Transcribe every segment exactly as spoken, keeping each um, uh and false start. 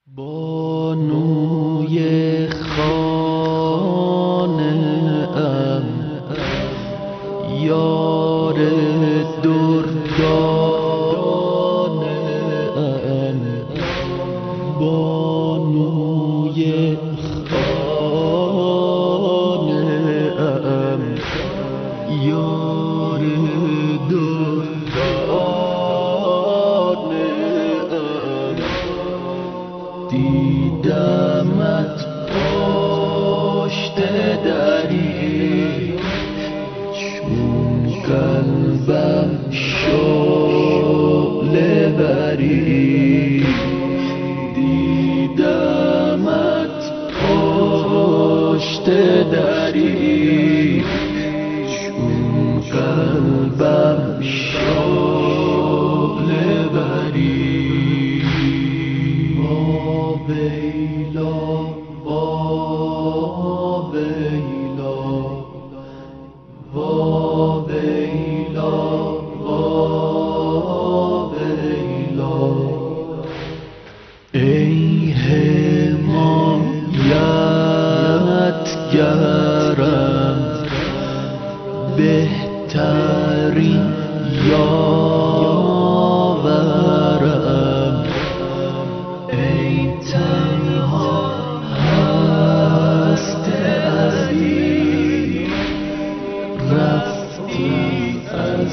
بانوی خانه ام، یار دردانه ام. بانوی خانه ام، یار دردانه ام. دیدمت پشت دری، چون قلبم شعله بری. دیدمت پشت دری، چون قلبم شعله بری. ویلا ویلا ویلا ویلا، ای حمایتگرم، بهترین یاورم. ای تنها هست علی، رفتی از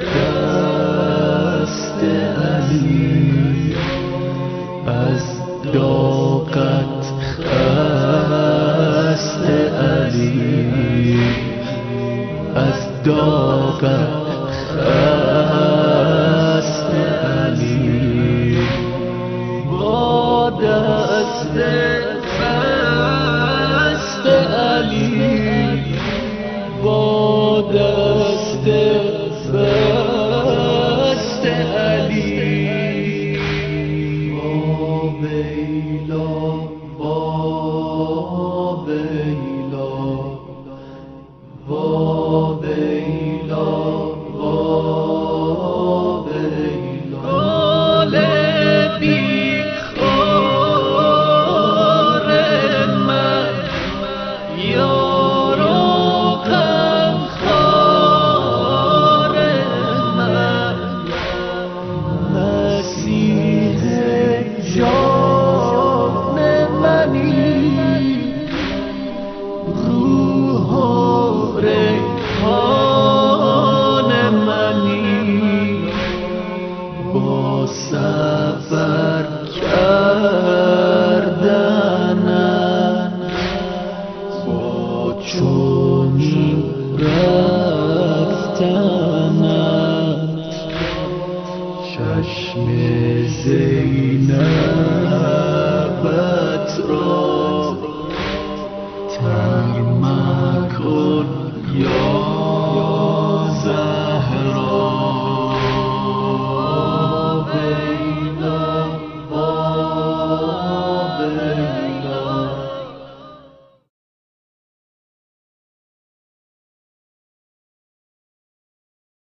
دست علی. از داغت خسته علی، از داغت خسته علی. با دست خسته علی، با دست خسته علی. ویلا ویلا ویلا ویلا، گل بیخار من، یار و غمخوار من. مسیح جان منی، روح و ریحان منی. با سفر کردنت، با چنین رفتنت، چشم زینب